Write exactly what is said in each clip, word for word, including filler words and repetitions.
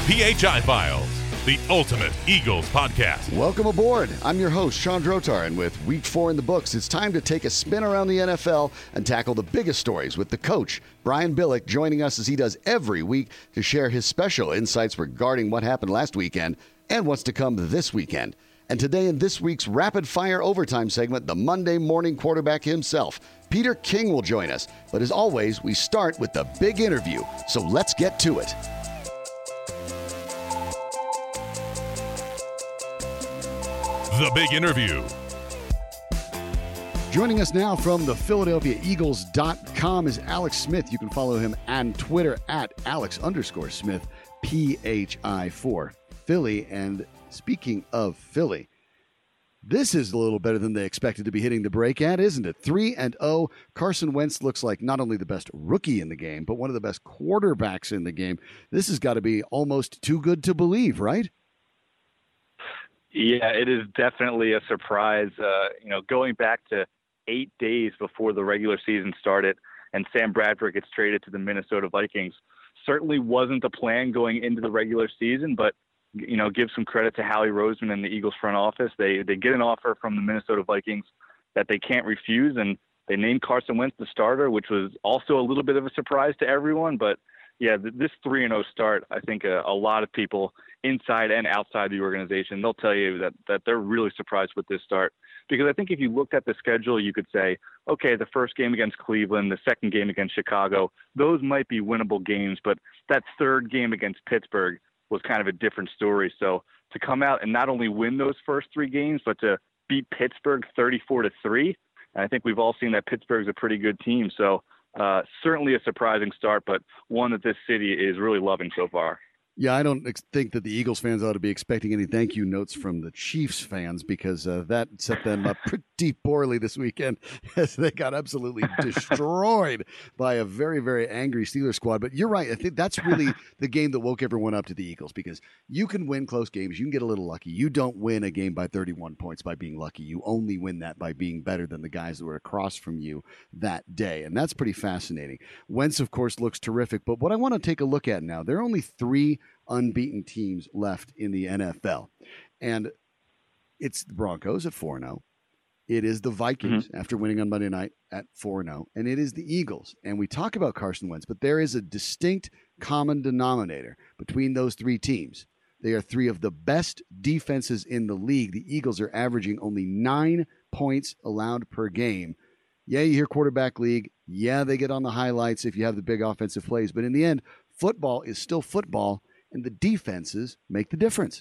P H I Files, the ultimate Eagles podcast. Welcome aboard. I'm your host, Sean Drotar, and with week four in the books, it's time to take a spin around the N F L and tackle the biggest stories with the coach, Brian Billick, joining us as he does every week to share his special insights regarding what happened last weekend and what's to come this weekend. And today in this week's Rapid Fire Overtime segment, the Monday morning quarterback himself, Peter King, will join us. But as always, we start with the big interview, so let's get to it. The big interview. Joining us now from the Philadelphia Eagles dot com is Alex Smith. You can follow him on Twitter at Alex underscore Smith, P H I four, Philly. And speaking of Philly, this is a little better than they expected to be hitting the break at, isn't it? three and oh. Carson Wentz looks like not only the best rookie in the game, but one of the best quarterbacks in the game. This has got to be almost too good to believe, right? Yeah, it is definitely a surprise. Uh, you know, going back to eight days before the regular season started and Sam Bradford gets traded to the Minnesota Vikings, certainly wasn't the plan going into the regular season, but, you know, give some credit to Howie Roseman and the Eagles front office. They they get an offer from the Minnesota Vikings that they can't refuse, and they named Carson Wentz the starter, which was also a little bit of a surprise to everyone. But, yeah, this three and oh start, I think a, a lot of people inside and outside the organization, they'll tell you that, that they're really surprised with this start. Because I think if you looked at the schedule, you could say, okay, the first game against Cleveland, the second game against Chicago, those might be winnable games, but that third game against Pittsburgh was kind of a different story. So to come out and not only win those first three games, but to beat Pittsburgh thirty-four to three, and I think we've all seen that Pittsburgh's a pretty good team. So uh, certainly a surprising start, but one that this city is really loving so far. Yeah, I don't ex- think that the Eagles fans ought to be expecting any thank you notes from the Chiefs fans, because uh, that set them up pretty poorly this weekend as they got absolutely destroyed by a very, very angry Steelers squad. But you're right. I think that's really the game that woke everyone up to the Eagles, because you can win close games. You can get a little lucky. You don't win a game by thirty-one points by being lucky. You only win that by being better than the guys that were across from you that day. And that's pretty fascinating. Wentz, of course, looks terrific. But what I want to take a look at now, there are only three unbeaten teams left in the N F L. And it's the Broncos at four and oh. It is the Vikings mm-hmm. after winning on Monday night at four and oh. And it is the Eagles. And we talk about Carson Wentz, but there is a distinct common denominator between those three teams. They are three of the best defenses in the league. The Eagles are averaging only nine points allowed per game. Yeah, you hear quarterback league. Yeah, they get on the highlights if you have the big offensive plays. But in the end, football is still football, and the defenses make the difference.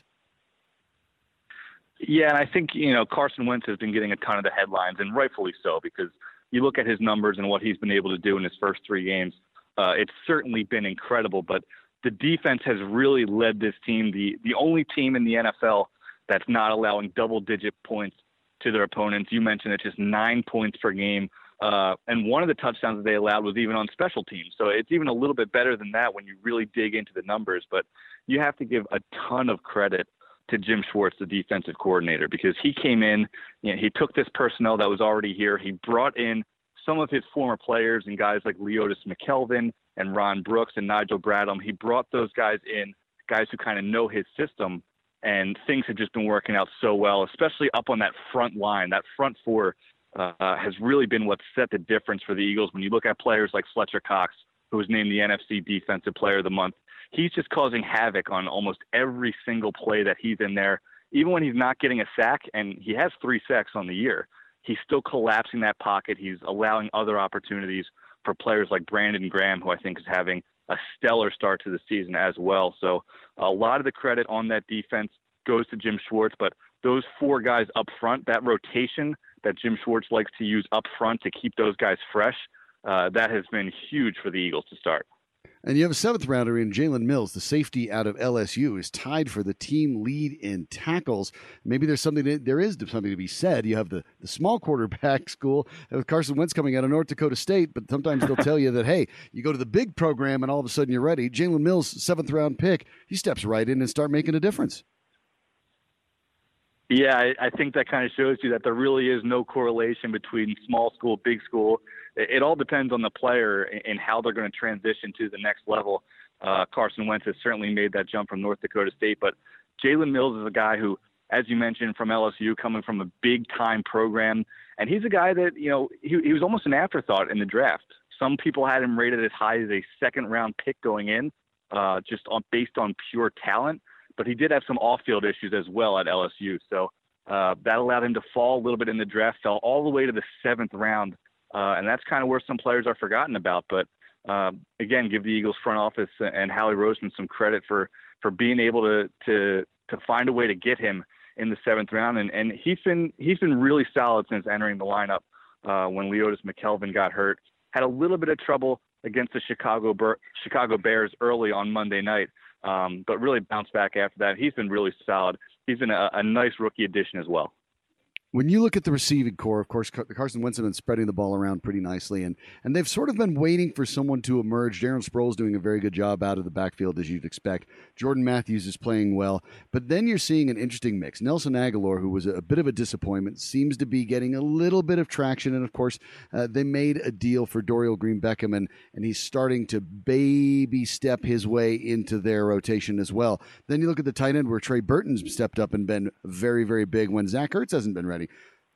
Yeah, and I think, you know, Carson Wentz has been getting a ton of the headlines, and rightfully so, because you look at his numbers and what he's been able to do in his first three games. Uh, it's certainly been incredible, but the defense has really led this team, the the only team in the N F L that's not allowing double-digit points to their opponents. You mentioned it's just nine points per game. Uh, and one of the touchdowns that they allowed was even on special teams. So it's even a little bit better than that when you really dig into the numbers. But you have to give a ton of credit to Jim Schwartz, the defensive coordinator, because he came in, you know, he took this personnel that was already here. He brought in some of his former players and guys like Leotis McKelvin and Ron Brooks and Nigel Bradham. He brought those guys in, guys who kind of know his system, and things have just been working out so well, especially up on that front line, that front four. Uh, has really been what set the difference for the Eagles. When you look at players like Fletcher Cox, who was named the N F C Defensive Player of the Month, he's just causing havoc on almost every single play that he's in there. Even when he's not getting a sack, and he has three sacks on the year, he's still collapsing that pocket. He's allowing other opportunities for players like Brandon Graham, who I think is having a stellar start to the season as well. So a lot of the credit on that defense goes to Jim Schwartz, but those four guys up front, that rotation that Jim Schwartz likes to use up front to keep those guys fresh, uh, that has been huge for the Eagles to start. And you have a seventh rounder in Jalen Mills, the safety out of L S U, is tied for the team lead in tackles. Maybe there's something to, there is something to be said. You have the, the small quarterback school with Carson Wentz coming out of North Dakota State, but sometimes they'll tell you that, hey, you go to the big program and all of a sudden you're ready. Jalen Mills, seventh round pick, he steps right in and start making a difference. Yeah, I, I think that kind of shows you that there really is no correlation between small school, big school. It, it all depends on the player and how they're going to transition to the next level. Uh, Carson Wentz has certainly made that jump from North Dakota State, but Jalen Mills is a guy who, as you mentioned, from L S U, coming from a big-time program, and he's a guy that, you know, he, he was almost an afterthought in the draft. Some people had him rated as high as a second-round pick going in, uh, just on, based on pure talent, but he did have some off-field issues as well at L S U, so uh, that allowed him to fall a little bit in the draft, fell all the way to the seventh round, uh, and that's kind of where some players are forgotten about, but uh, again, give the Eagles front office and Howie Roseman some credit for for being able to to to find a way to get him in the seventh round, and, and he's been he's been really solid since entering the lineup. Uh, when Leotis McKelvin got hurt, had a little bit of trouble against the Chicago Bur- Chicago Bears early on Monday night, um, but really bounced back after that. He's been really solid. He's been a, a nice rookie addition as well. When you look at the receiving core, of course, Carson Wentz has been spreading the ball around pretty nicely, and and they've sort of been waiting for someone to emerge. Darren Sproles doing a very good job out of the backfield, as you'd expect. Jordan Matthews is playing well, but then you're seeing an interesting mix. Nelson Aguilar, who was a bit of a disappointment, seems to be getting a little bit of traction, and of course, uh, they made a deal for Dorial Green-Beckham, and, and he's starting to baby step his way into their rotation as well. Then you look at the tight end, where Trey Burton's stepped up and been very, very big when Zach Ertz hasn't been ready.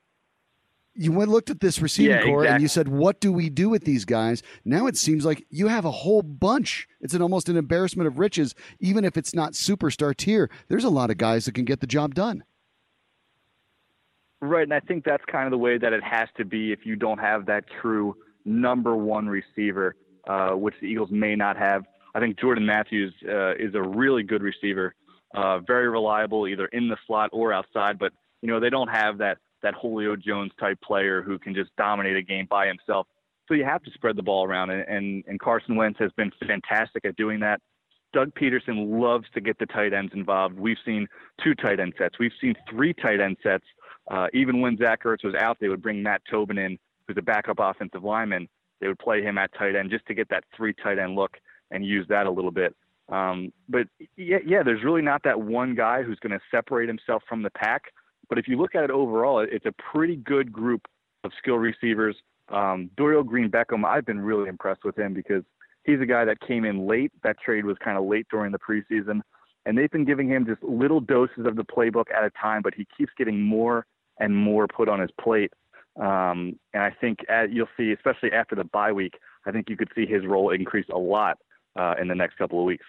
You went looked at this receiving yeah, core exactly. and you said, what do we do with these guys? Now it seems like you have a whole bunch. It's an almost an embarrassment of riches, even if it's not superstar tier. There's a lot of guys that can get the job done. Right, and I think that's kind of the way that it has to be if you don't have that true number one receiver, uh, which the Eagles may not have. I think Jordan Matthews uh, is a really good receiver, uh, very reliable either in the slot or outside, but you know they don't have that that Julio Jones type player who can just dominate a game by himself. So you have to spread the ball around, and, and, and Carson Wentz has been fantastic at doing that. Doug Peterson loves to get the tight ends involved. We've seen two tight end sets. We've seen three tight end sets. Uh, even when Zach Ertz was out, they would bring Matt Tobin in, who's a backup offensive lineman. They would play him at tight end just to get that three tight end look and use that a little bit. Um, but yeah, yeah, there's really not that one guy who's going to separate himself from the pack. But if you look at it overall, it's a pretty good group of skill receivers. Um, Dorial Green-Beckham, I've been really impressed with him because he's a guy that came in late. That trade was kind of late during the preseason. And they've been giving him just little doses of the playbook at a time, but he keeps getting more and more put on his plate. Um, and I think as you'll see, especially after the bye week, I think you could see his role increase a lot uh, in the next couple of weeks.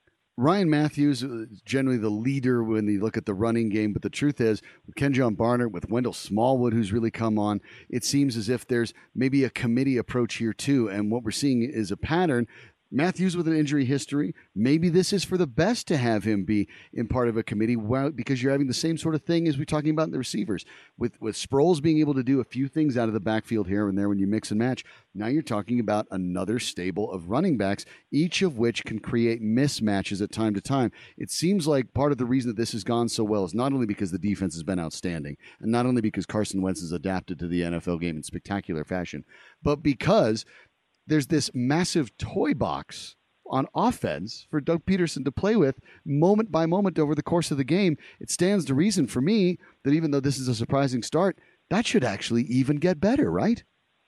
Ryan Matthews is generally the leader when you look at the running game, but the truth is, with Kenjon Barnard, with Wendell Smallwood, who's really come on, it seems as if there's maybe a committee approach here too, and what we're seeing is a pattern. Matthews with an injury history, maybe this is for the best to have him be in part of a committee, well, because you're having the same sort of thing as we're talking about in the receivers. With with Sproles being able to do a few things out of the backfield here and there when you mix and match, now you're talking about another stable of running backs, each of which can create mismatches at time to time. It seems like part of the reason that this has gone so well is not only because the defense has been outstanding, and not only because Carson Wentz has adapted to the N F L game in spectacular fashion, but because there's this massive toy box on offense for Doug Peterson to play with moment by moment over the course of the game. It stands to reason for me that even though this is a surprising start, that should actually even get better, right?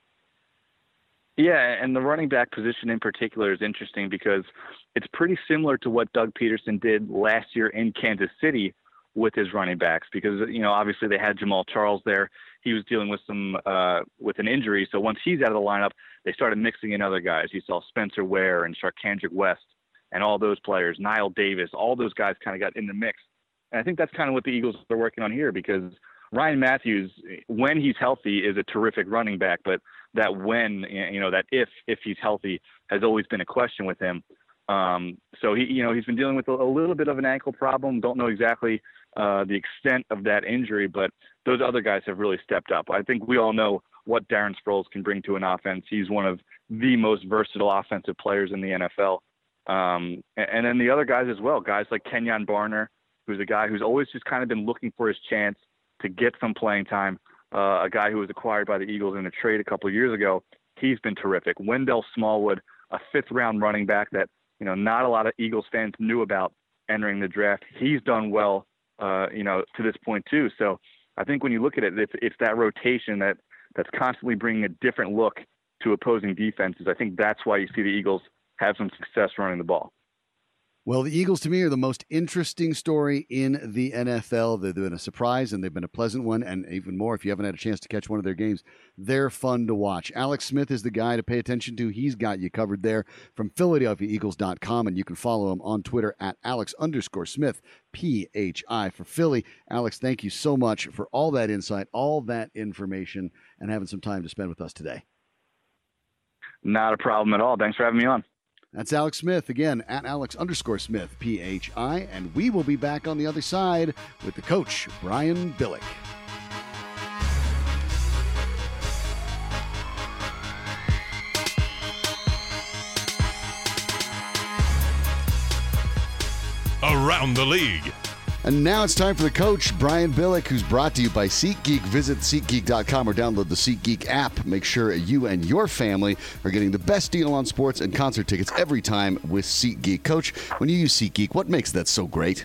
Yeah, and the running back position in particular is interesting because it's pretty similar to what Doug Peterson did last year in Kansas City with his running backs because, you know, obviously they had Jamal Charles there. He was dealing with some uh, with an injury. So once he's out of the lineup, they started mixing in other guys. You saw Spencer Ware and Sharkandrick West and all those players, Niall Davis, all those guys kind of got in the mix. And I think that's kind of what the Eagles are working on here because Ryan Matthews, when he's healthy, is a terrific running back. But that when, you know, that if, if he's healthy has always been a question with him. Um, so he, you know, he's been dealing with a, a little bit of an ankle problem. Don't know exactly uh, the extent of that injury, but those other guys have really stepped up. I think we all know what Darren Sproles can bring to an offense. He's one of the most versatile offensive players in the N F L. Um, and, and then the other guys as well, guys like Kenjon Barnard, who's a guy who's always just kind of been looking for his chance to get some playing time. Uh, a guy who was acquired by the Eagles in a trade a couple of years ago. He's been terrific. Wendell Smallwood, a fifth round running back that, you know, not a lot of Eagles fans knew about entering the draft. He's done well, uh, you know, to this point too. So I think when you look at it, it's, it's that rotation that that's constantly bringing a different look to opposing defenses. I think that's why you see the Eagles have some success running the ball. Well, the Eagles, to me, are the most interesting story in the N F L. They've been a surprise, and they've been a pleasant one, and even more, if you haven't had a chance to catch one of their games, they're fun to watch. Alex Smith is the guy to pay attention to. He's got you covered there from Philadelphia Eagles dot com, and you can follow him on Twitter at Alex underscore Smith, P H I for Philly. Alex, thank you so much for all that insight, all that information, and having some time to spend with us today. Not a problem at all. Thanks for having me on. That's Alex Smith, again, at Alex underscore Smith, P H I, and we will be back on the other side with the coach, Brian Billick. Around the League. And now it's time for the coach, Brian Billick, who's brought to you by SeatGeek. Visit SeatGeek dot com or download the SeatGeek app. Make sure you and your family are getting the best deal on sports and concert tickets every time with SeatGeek. Coach, when you use SeatGeek, what makes that so great?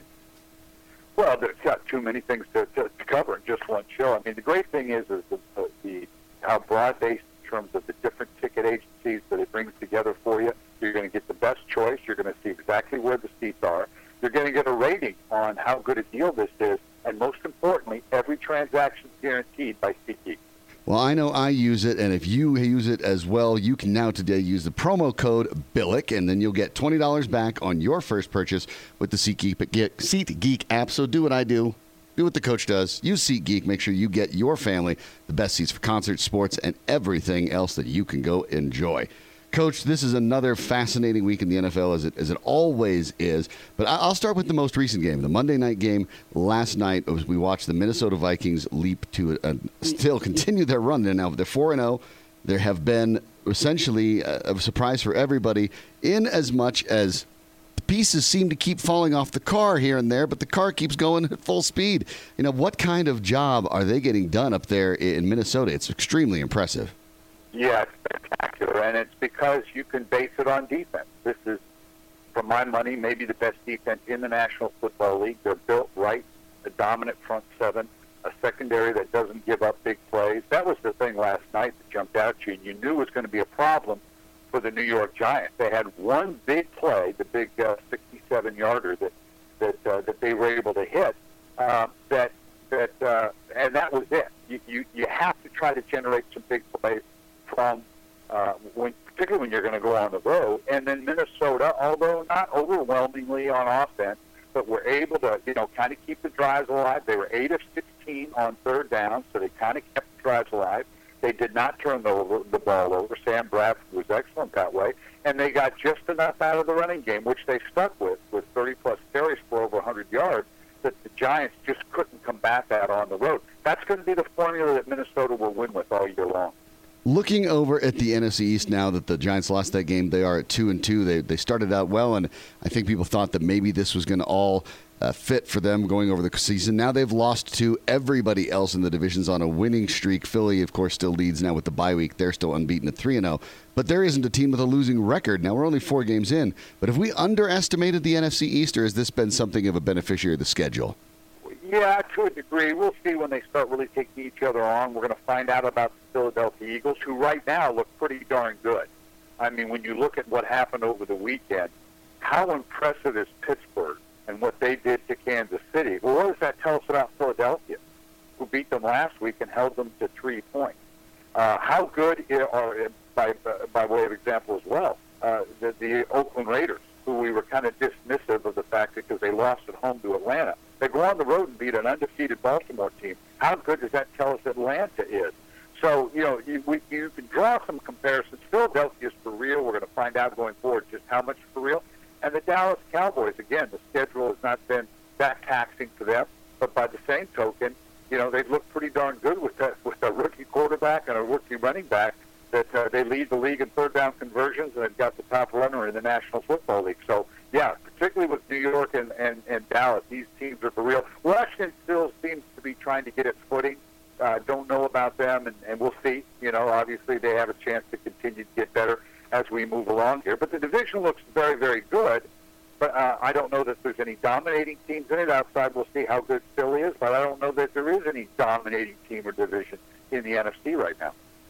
Well, there's got too many things to, to, to cover in just one show. I mean, the great thing is, is the, the, the how broad-based in terms of the different ticket agencies that it brings together for you. You're going to get the best choice. You're going to see exactly where the seats are. You're going to get a rating on how good a deal this is, and most importantly, every transaction is guaranteed by SeatGeek. Well, I know I use it, and if you use it as well, you can now today use the promo code Billick, and then you'll get twenty dollars back on your first purchase with the SeatGeek, SeatGeek app. So do what I do. Do what the coach does. Use SeatGeek. Make sure you get your family the best seats for concerts, sports, and everything else that you can go enjoy. Coach, this is another fascinating week in the N F L, as it as it always is. But I'll start with the most recent game, the Monday night game last night. As we watched the Minnesota Vikings leap to a, a, still continue their run. They're now they're four and zero. There have been essentially a, a surprise for everybody, in as much as the pieces seem to keep falling off the car here and there, but the car keeps going at full speed. You know, what kind of job are they getting done up there in Minnesota? It's extremely impressive. Yeah, it's spectacular, and it's because you can base it on defense. This is, for my money, maybe the best defense in the National Football League. They're built right, a dominant front seven, a secondary that doesn't give up big plays. That was the thing last night that jumped out at you, and you knew it was going to be a problem for the New York Giants. They had one big play, the big uh, sixty-seven-yarder that that uh, that they were able to hit. Uh, that that uh, and that was it. You, you you have to try to generate some big plays from uh, when, particularly when you're going to go on the road. And then Minnesota, although not overwhelmingly on offense, but were able to, you know, kind of keep the drives alive. They were eight of sixteen on third down, so they kind of kept the drives alive. They did not turn the, over, the ball over. Sam Bradford was excellent that way. And they got just enough out of the running game, which they stuck with, with thirty-plus carries for over one hundred yards, that the Giants just couldn't combat that on the road. That's going to be the formula that Minnesota will win with all year long. Looking over at the N F C East now that the Giants lost that game, they are at two and two. They they started out well, and I think people thought that maybe this was going to all uh, fit for them going over the season. Now they've lost to everybody else in the divisions on a winning streak. Philly, of course, still leads now with the bye week. They're still unbeaten at three and zero. But there isn't a team with a losing record. Now we're only four games in. But have we underestimated the N F C East, or has this been something of a beneficiary of the schedule? Yeah, to a degree. We'll see when they start really taking each other on. We're going to find out about the Philadelphia Eagles, who right now look pretty darn good. I mean, when you look at what happened over the weekend, how impressive is Pittsburgh and what they did to Kansas City? Well, what does that tell us about Philadelphia, who beat them last week and held them to three points? Uh, how good are, by, by way of example as well, uh, the, the Oakland Raiders, who we were kind of dismissive of the fact that because they lost at home to Atlanta. They go on the road and beat an undefeated Baltimore team. How good does that tell us Atlanta is? So, you know, you, we, you can draw some comparisons. Philadelphia is for real. We're going to find out going forward just how much for real. And the Dallas Cowboys, again, the schedule has not been that taxing for them. But by the same token, you know, they've looked pretty darn good with a, with a rookie quarterback and a rookie running back that uh, they lead the league in third down conversions, and they've got the top runner in the National Football League. So, yeah, particularly with New York and, and, and Dallas, these teams are for real. Washington still seems to be trying to get its footing. Uh, don't know about them, and, and we'll see. You know, obviously they have a chance to continue to get better as we move along here. But the division looks very, very good. But uh, I don't know that there's any dominating teams in it. Outside, we'll see how good Philly is. But I don't know that there is any dominating team or division in the N F C right now.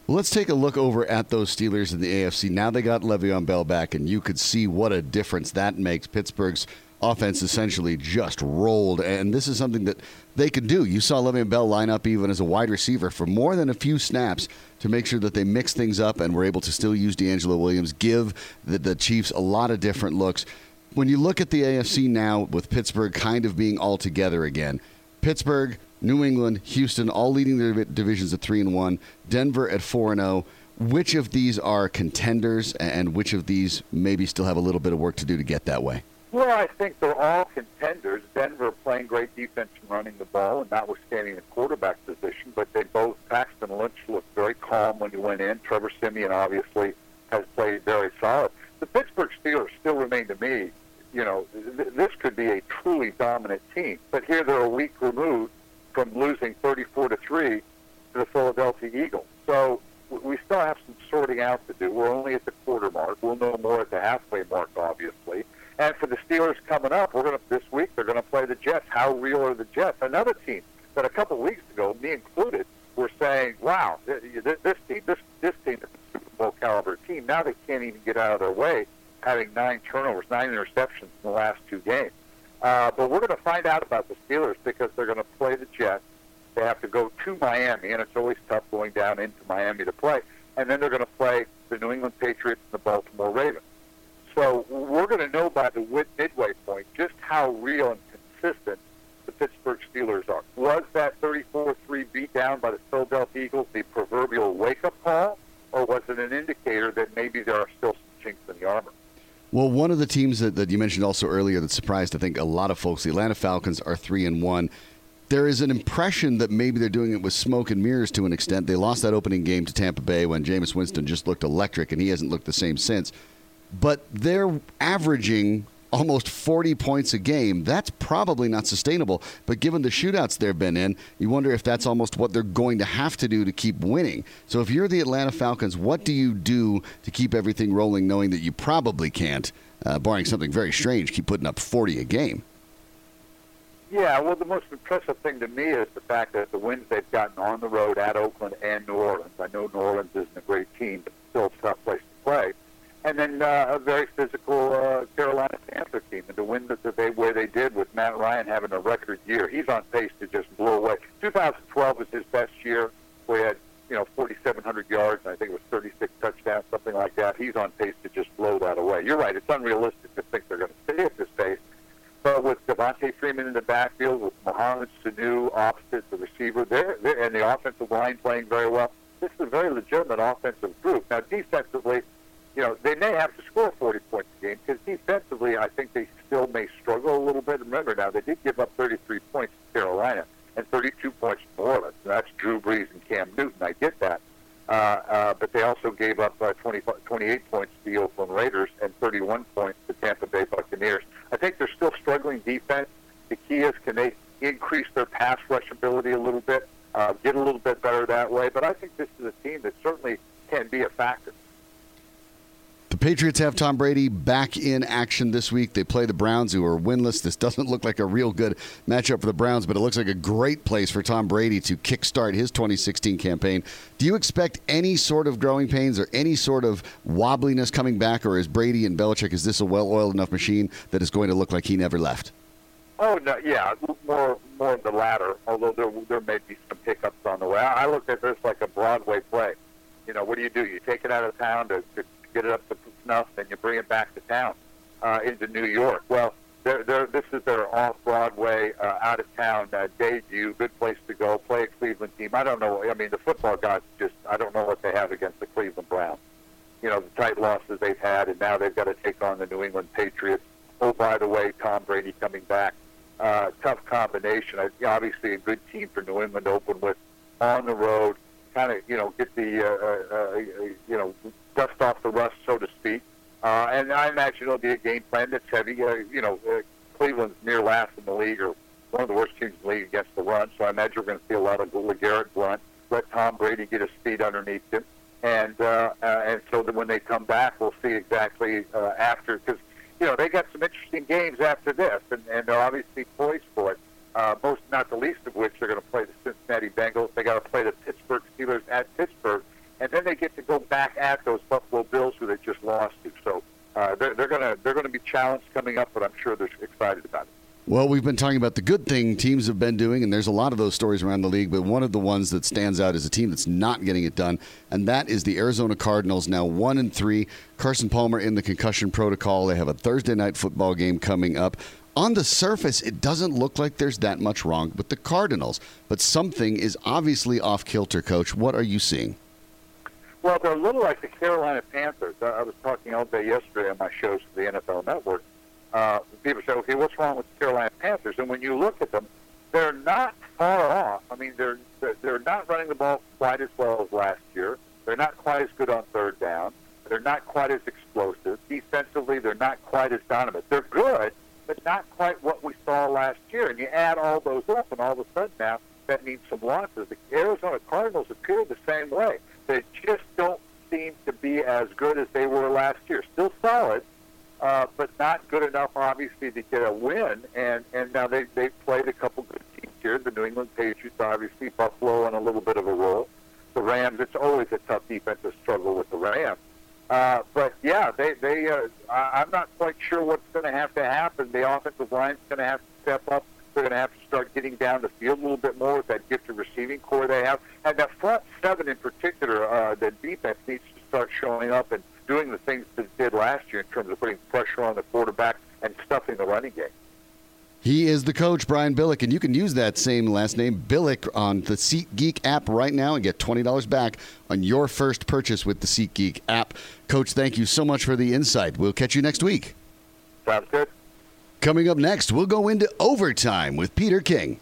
Well, let's take a look over at those Steelers in the A F C. Now they got Le'Veon Bell back, and you could see what a difference that makes. Pittsburgh's offense essentially just rolled, and this is something that they could do. You saw Le'Veon Bell line up even as a wide receiver for more than a few snaps to make sure that they mix things up and were able to still use DeAngelo Williams, give the, the Chiefs a lot of different looks. When you look at the A F C now with Pittsburgh kind of being all together again, Pittsburgh, New England, Houston, all leading their divisions at three and one. Denver at four and zero. Which of these are contenders, and which of these maybe still have a little bit of work to do to get that way? Well, I think they're all contenders. Denver playing great defense and running the ball, and notwithstanding the quarterback position, but they both, Paxton Lynch looked very calm when he went in. Trevor Siemian obviously has played very solid. The Pittsburgh Steelers still remain to me, you know, th- this could be a truly dominant team. But here they're a week removed from losing thirty-four to three to the Philadelphia Eagles. So we still have some sorting out to do. We're only at the quarter mark. We'll know more at the halfway mark, obviously. And for the Steelers coming up, we're going to this week they're going to play the Jets. How real are the Jets? Another team that a couple of weeks ago, me included, were saying, "Wow, this team, this this team is a Super Bowl caliber team." Now they can't even get out of their way, having nine turnovers, nine interceptions in the last two games. Uh, but we're going to find out about the Steelers because they're going to play the Jets. They have to go to Miami, and it's always tough going down into Miami to play. And then they're going to play the New England Patriots and the Baltimore Ravens. So we're going to know by the midway point just how real and consistent the Pittsburgh Steelers are. Was that thirty-four three beat down by the Philadelphia Eagles the proverbial wake-up call, or was it an indicator that maybe there are still some chinks in the armor? Well, one of the teams that, that you mentioned also earlier that surprised, I think, a lot of folks, the Atlanta Falcons are three and one. There is an impression that maybe they're doing it with smoke and mirrors to an extent. They lost that opening game to Tampa Bay when Jameis Winston just looked electric, and he hasn't looked the same since. But they're averaging almost forty points a game. That's probably not sustainable. But given the shootouts they've been in, you wonder if that's almost what they're going to have to do to keep winning. So if you're the Atlanta Falcons, what do you do to keep everything rolling, knowing that you probably can't, uh, barring something very strange, keep putting up forty a game? Yeah, well, the most impressive thing to me is the fact that the wins they've gotten on the road at Oakland and New Orleans. I know New Orleans isn't a great team, but still a tough place to play. And then uh, a very physical uh, Carolina Panther team, and to win the, the they, way they did with Matt Ryan having a record year. He's on pace to just blow away. twenty twelve was his best year. We had, you know, forty-seven hundred yards, and I think it was thirty-six touchdowns, something like that. He's on pace to just blow that away. You're right. It's unrealistic to think they're going to stay at this pace. But with Devontae Freeman in the backfield, with Mohamed Sanu opposite the receiver, they're, they're, and the offensive line playing very well, this is a very legitimate offensive group. Now, defensively, you know, they may have to score forty points a game because defensively, I think they still may struggle a little bit. Remember now, they did give up thirty-three points to Carolina and thirty-two points to New Orleans. That's Drew Brees and Cam Newton. I get that. Uh, uh, but they also gave up uh, twenty, twenty-eight points to the Oakland Raiders and thirty-one points to Tampa Bay Buccaneers. I think they're still struggling defense. The key is, can they increase their pass rush ability a little bit, uh, get a little bit better that way? But I think this is a team that certainly can be a factor. The Patriots have Tom Brady back in action this week. They play the Browns, who are winless. This doesn't look like a real good matchup for the Browns, but it looks like a great place for Tom Brady to kickstart his twenty sixteen campaign. Do you expect any sort of growing pains or any sort of wobbliness coming back, or is Brady and Belichick, is this a well-oiled enough machine that is going to look like he never left? Oh, no, yeah, more more of the latter, although there there may be some hiccups on the way. I, I look at this like a Broadway play. You know, what do you do? You take it out of town to, to get it up to snuff, and you bring it back to town uh, into New York. Well, they're, they're, this is their off-Broadway, uh, out-of-town uh, debut. Good place to go. Play a Cleveland team. I don't know. I mean, the football guys just, I don't know what they have against the Cleveland Browns. You know, the tight losses they've had, and now they've got to take on the New England Patriots. Oh, by the way, Tom Brady coming back. Uh, tough combination. I, obviously, a good team for New England to open with on the road. Kind of, you know, get the, uh, uh, uh, you know, dust off the rust, so to speak. Uh, and I imagine it'll be a game plan that's heavy. Uh, you know, uh, Cleveland's near last in the league, or one of the worst teams in the league against the run. So I imagine we're going to see a lot of LeGarrette Blount. Let Tom Brady get his feet underneath him. And uh, uh, and so that when they come back, we'll see exactly uh, after. Because, you know, they got some interesting games after this, and, and they're obviously poised for it. Uh, most, not the least of which, they're going to play the Cincinnati Bengals. They got to play the Pittsburgh Steelers at Pittsburgh. and then they get to go back at those Buffalo Bills who they just lost to. So uh, they're, they're going to they're going to be challenged coming up, but I'm sure they're excited about it. Well, we've been talking about the good thing teams have been doing, and there's a lot of those stories around the league, but one of the ones that stands out is a team that's not getting it done, and that is the Arizona Cardinals, now one and three. Carson Palmer in the concussion protocol. They have a Thursday night football game coming up. On the surface, it doesn't look like there's that much wrong with the Cardinals, but something is obviously off kilter, Coach. What are you seeing? Well, they're a little like the Carolina Panthers. I was talking all day yesterday on my shows for the N F L Network. Uh, people say, okay, what's wrong with the Carolina Panthers? And when you look at them, they're not far off. I mean, they're they're not running the ball quite as well as last year. They're not quite as good on third down. They're not quite as explosive. Defensively, they're not quite as dominant. They're good, but not quite what we saw last year. And you add all those up, and all of a sudden now, that means some losses. The Arizona Cardinals appear the same way. They just don't seem to be as good as they were last year. Still solid, uh, but not good enough, obviously, to get a win. And, and now they, they've played a couple good teams here. The New England Patriots, obviously, Buffalo on a little bit of a roll. The Rams, it's always a tough defensive struggle with the Rams. Uh, but, yeah, they, they uh, I'm not quite sure what's going to have to happen. The offensive line's going to have to step up. They're going to have to start getting down the field a little bit more with that gifted receiving core they have. And that front seven in particular, uh, the defense needs to start showing up and doing the things that it did last year in terms of putting pressure on the quarterback and stuffing the running game. He is the coach, Brian Billick, and you can use that same last name, Billick, on the SeatGeek app right now and get twenty dollars back on your first purchase with the SeatGeek app. Coach, thank you so much for the insight. We'll catch you next week. Sounds good. Coming up next, we'll go into overtime with Peter King.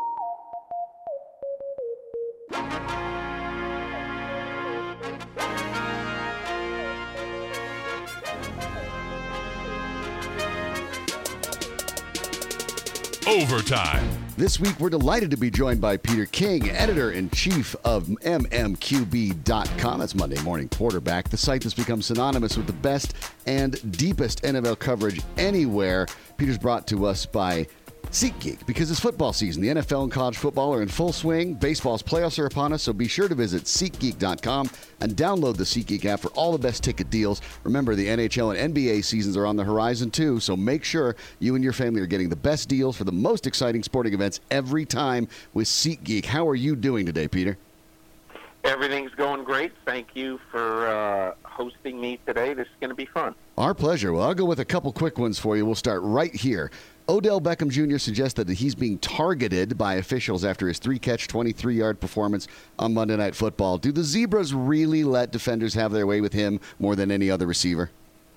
Overtime. This week, we're delighted to be joined by Peter King, editor-in-chief of M M Q B dot com. That's Monday Morning Quarterback, the site that's become synonymous with the best and deepest N F L coverage anywhere. Peter's brought to us by SeatGeek, because it's football season. The N F L and college football are in full swing. Baseball's playoffs are upon us, so be sure to visit SeatGeek dot com and download the SeatGeek app for all the best ticket deals. Remember, the N H L and N B A seasons are on the horizon, too, so make sure you and your family are getting the best deals for the most exciting sporting events every time with SeatGeek. How are you doing today, Peter? Everything's going great. Thank you for uh, hosting me today. This is going to be fun. Our pleasure. Well, I'll go with a couple quick ones for you. We'll start right here. Odell Beckham Junior suggested that he's being targeted by officials after his three-catch, twenty-three-yard performance on Monday Night Football. Do the Zebras really let defenders have their way with him more than any other receiver?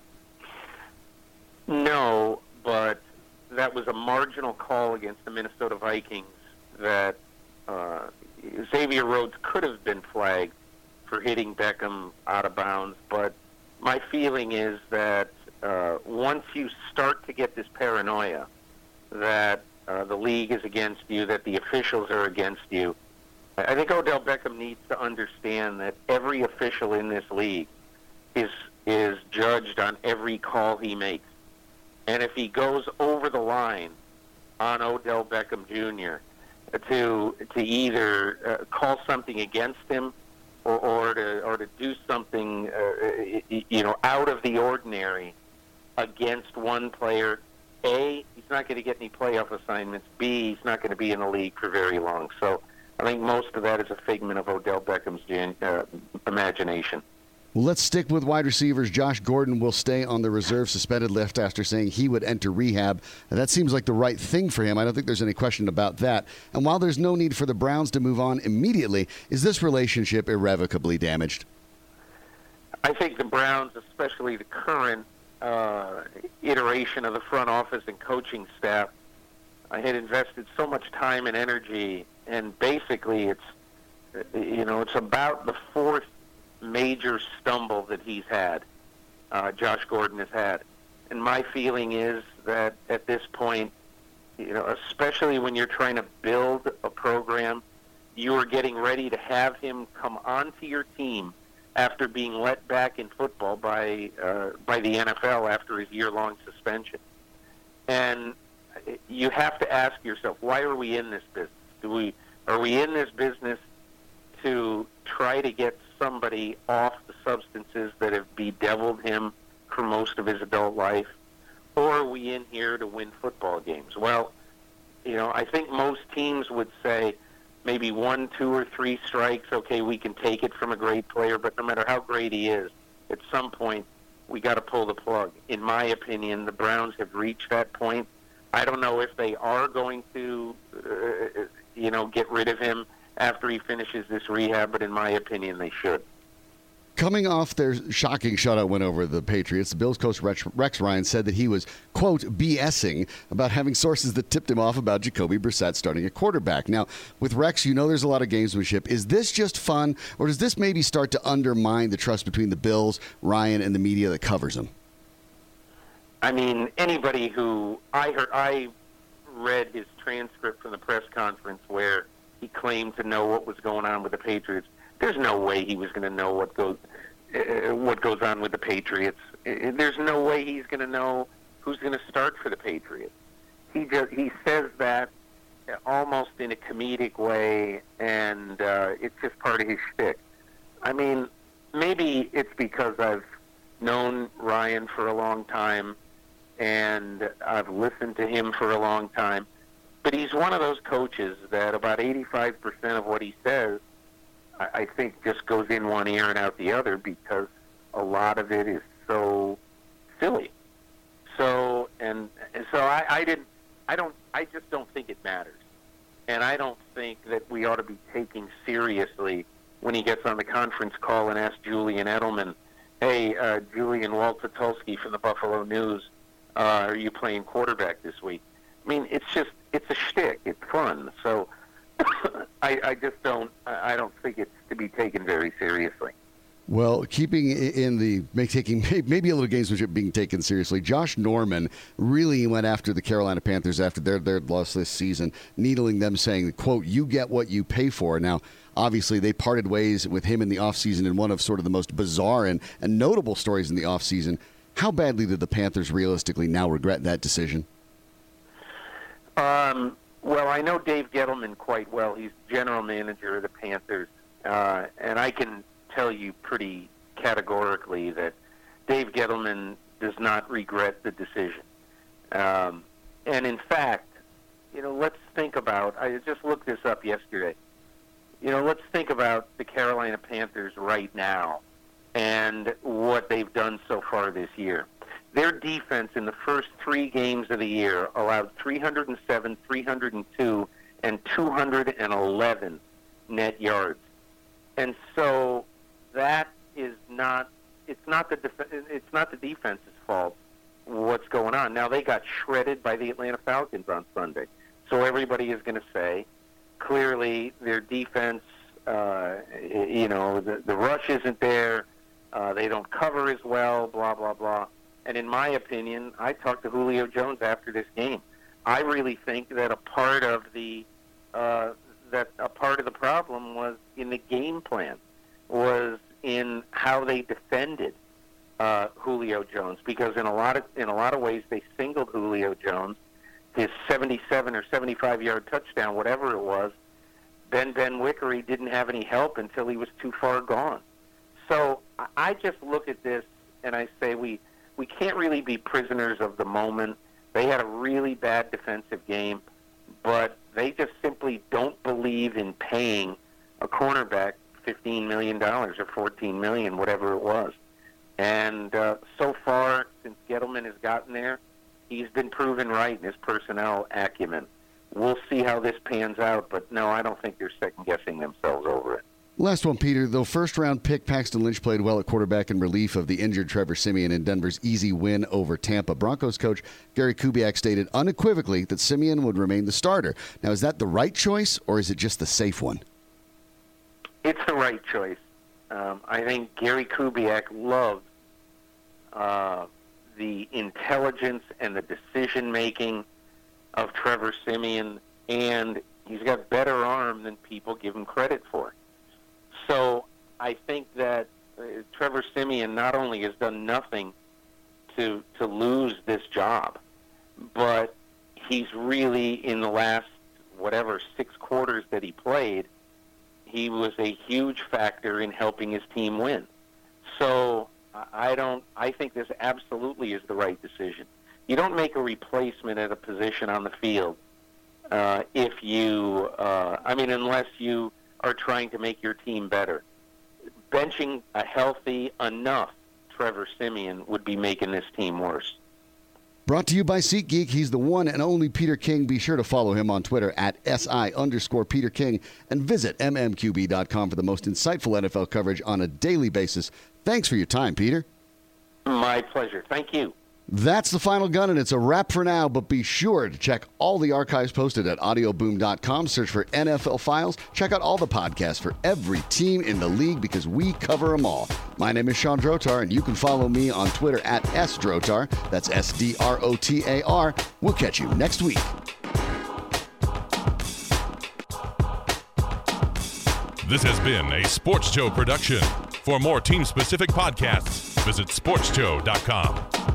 No, but that was a marginal call against the Minnesota Vikings that uh, Xavier Rhodes could have been flagged for hitting Beckham out of bounds. But my feeling is that uh, once you start to get this paranoia that uh, the league is against you, that the officials are against you, I think Odell Beckham needs to understand that every official in this league is is judged on every call he makes. And if he goes over the line on Odell Beckham Junior to to either uh, call something against him or, or to or to do something uh, you know out of the ordinary against one player, A, he's not going to get any playoff assignments. B, he's not going to be in the league for very long. So I think most of that is a figment of Odell Beckham's uh, imagination. Well, let's stick with wide receivers. Josh Gordon will stay on the reserve suspended list after saying he would enter rehab. That seems like the right thing for him. I don't think there's any question about that. And while there's no need for the Browns to move on immediately, is this relationship irrevocably damaged? I think the Browns, especially the current uh, iteration of the front office and coaching staff, I had invested so much time and energy, and basically it's, you know, it's about the fourth major stumble that he's had, uh, Josh Gordon has had. And my feeling is that at this point, you know, especially when you're trying to build a program, you are getting ready to have him come onto your team after being let back in football by uh, by the N F L after his year-long suspension. And you have to ask yourself, why are we in this business? Do we are we in this business to try to get somebody off the substances that have bedeviled him for most of his adult life, or are we in here to win football games? Well, you know, I think most teams would say maybe one, two, or three strikes, okay, we can take it from a great player, but no matter how great he is, at some point, we got to pull the plug. In my opinion, the Browns have reached that point. I don't know if they are going to, uh, you know, get rid of him after he finishes this rehab, but in my opinion, they should. Coming off their shocking shutout win over the Patriots, the Bills coach Rex, Rex Ryan said that he was, quote, BSing about having sources that tipped him off about Jacoby Brissett starting at quarterback. Now, with Rex, you know there's a lot of gamesmanship. Is this just fun, or does this maybe start to undermine the trust between the Bills, Ryan, and the media that covers him? I mean, anybody who I heard, I read his transcript from the press conference where he claimed to know what was going on with the Patriots. There's no way he was going to know what goes uh, what goes on with the Patriots. Uh, there's no way he's going to know who's going to start for the Patriots. He just he says that almost in a comedic way, and uh, it's just part of his shtick. I mean, maybe it's because I've known Ryan for a long time, and I've listened to him for a long time. But he's one of those coaches that about eighty-five percent of what he says, I think, just goes in one ear and out the other, because a lot of it is so silly. So and, and so I, I didn't. I don't. I just don't think it matters, and I don't think that we ought to be taking seriously when he gets on the conference call and asks Julian Edelman, "Hey, uh, Julian Waltotulski from the Buffalo News, uh, are you playing quarterback this week?" I mean, it's just it's a shtick. It's fun. So. I, I just don't. I don't think it's to be taken very seriously. Well, keeping in the taking maybe a little gamesmanship being taken seriously, Josh Norman really went after the Carolina Panthers after their their loss this season, needling them, saying, "quote You get what you pay for." Now, obviously, they parted ways with him in the offseason in one of sort of the most bizarre and, and notable stories in the offseason. How badly did the Panthers realistically now regret that decision? Um. Well, I know Dave Gettleman quite well. He's general manager of the Panthers, uh, and I can tell you pretty categorically that Dave Gettleman does not regret the decision. Um, and in fact, you know, let's think about, I just looked this up yesterday, you know, let's think about the Carolina Panthers right now and what they've done so far this year. Their defense in the first three games of the year allowed three hundred seven, three hundred two, and two hundred eleven net yards. And so that is not it's not the def- it's not the defense's fault what's going on. Now, they got shredded by the Atlanta Falcons on Sunday. So everybody is going to say clearly their defense uh, you know, the, the rush isn't there. Uh, they don't cover as well, blah blah blah. And in my opinion, I talked to Julio Jones after this game. I really think that a part of the uh, that a part of the problem was in the game plan, was in how they defended uh, Julio Jones. Because in a lot of in a lot of ways, they singled Julio Jones, his seventy-seven or seventy-five yard touchdown, whatever it was. Ben Ben Wickery didn't have any help until he was too far gone. So I just look at this and I say we. We can't really be prisoners of the moment. They had a really bad defensive game, but they just simply don't believe in paying a cornerback fifteen million dollars or fourteen million dollars, whatever it was. And uh, so far, since Gettleman has gotten there, he's been proven right in his personnel acumen. We'll see how this pans out, but no, I don't think they're second-guessing themselves over it. Last one, Peter. Though first-round pick Paxton Lynch played well at quarterback in relief of the injured Trevor Siemian in Denver's easy win over Tampa, Broncos coach Gary Kubiak stated unequivocally that Siemian would remain the starter. Now, is that the right choice, or is it just the safe one? It's the right choice. Um, I think Gary Kubiak loves uh, the intelligence and the decision-making of Trevor Siemian, and he's got better arm than people give him credit for. So I think that uh, Trevor Siemian not only has done nothing to to lose this job, but he's really, in the last, whatever, six quarters that he played, he was a huge factor in helping his team win. So I don't. I think this absolutely is the right decision. You don't make a replacement at a position on the field uh, if you. Uh, I mean, unless you are trying to make your team better. Benching a healthy enough Trevor Siemian would be making this team worse. Brought to you by SeatGeek. He's the one and only Peter King. Be sure to follow him on Twitter at SI underscore Peter King and visit M M Q B dot com for the most insightful N F L coverage on a daily basis. Thanks for your time, Peter. My pleasure. Thank you. That's the Final Gun, and it's a wrap for now, but be sure to check all the archives posted at audio boom dot com. Search for N F L Files. Check out all the podcasts for every team in the league because we cover them all. My name is Sean Drotar, and you can follow me on Twitter at S Drotar. That's S D R O T A R. We'll catch you next week. This has been a Sports Show production. For more team-specific podcasts, visit sports show dot com.